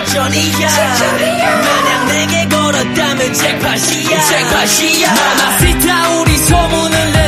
직전이야 만약 내게 걸었다면 잭팟이야 마마시타 우리 소문을